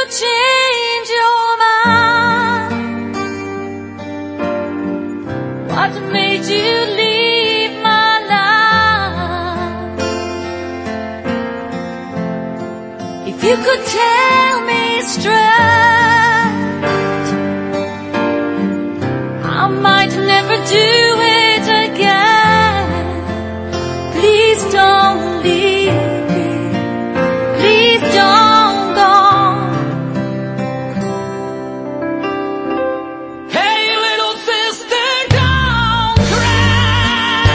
could change your mind, what made you leave my life? If you could tell me straight, I might never do it again. Please don't leave me, please don't go. Hey little sister, don't cry.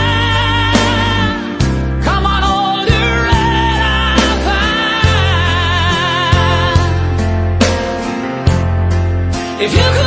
Come on, hold your head up high. If you